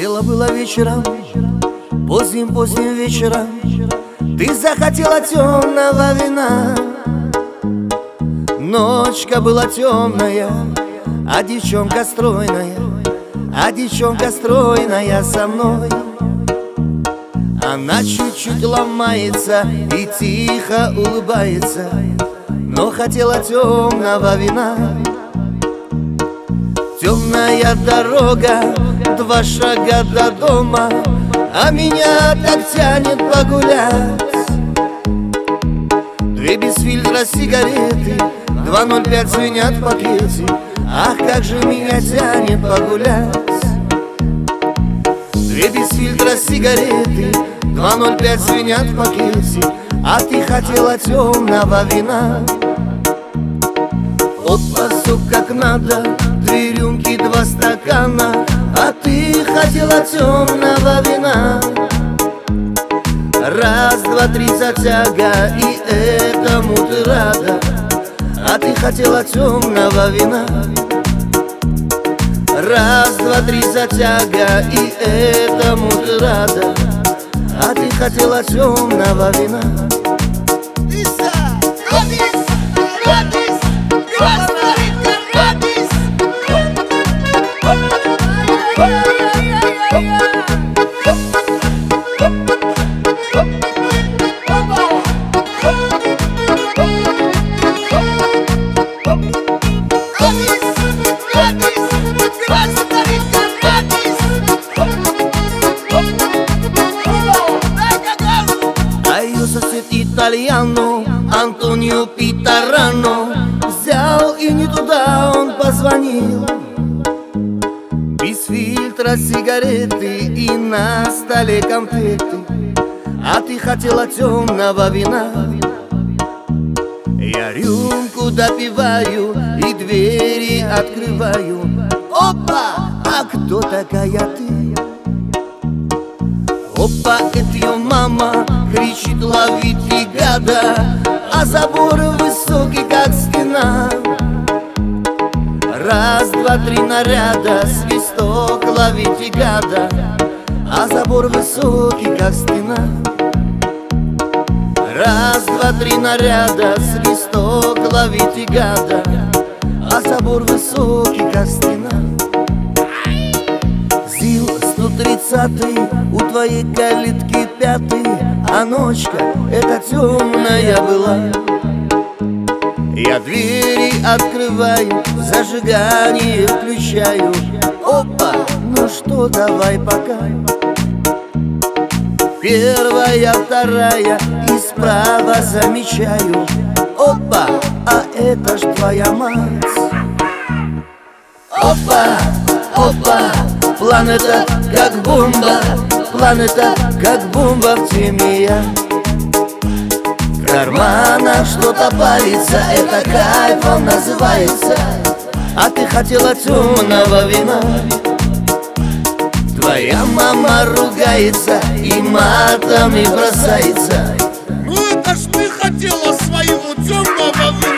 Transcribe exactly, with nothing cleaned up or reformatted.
Дело было вечером, поздним-поздним вечером. Ты захотела темного вина. Ночка была темная, а девчонка стройная, а девчонка стройная со мной. Она чуть-чуть ломается и тихо улыбается, но хотела темного вина. Темная дорога, два шага до дома, а меня так тянет погулять. Две без фильтра сигареты, два ноль пять звенят в пакете. Ах, как же меня тянет погулять. Две без фильтра сигареты, два ноль пять звенят в пакете. А ты хотела темного вина. Опа, суп как надо, три рюмки, два стакана. А ты хотела темного вина. Раз, два, три, затяга, и этому ты рада. А ты хотела темного вина. Раз, два, три, затяга, и этому ты рада. А ты хотела темного вина. Сосед итальяно Антонио Питарано взял и не туда он позвонил. Без фильтра сигареты и на столе конфеты. А ты хотела темного вина. Я рюмку допиваю и двери открываю. Опа, а кто такая ты? Опа, это ее мама кричит: ловите гада, а забор высокий, как стена. Раз, два, три наряда, свисток, ловите гада, а забор высокий, как стена. Раз, два, три наряда, свисток, ловите гада, а забор высокий, как стена. ЗИЛ сто тридцатый, у твоей калитки пятый, а ночка эта темная была. Я двери открываю, зажигание включаю. Опа, ну что, давай пока. Первая, вторая и справа замечаю. Опа, а это ж твоя мать. Опа, опа, планета как бомба, планета как бомба в теме я. В карманах что-то палится, это кайфом называется. А ты хотела темного вина. Твоя мама ругается и матами бросается. Ну это ж ты хотела своего темного вина.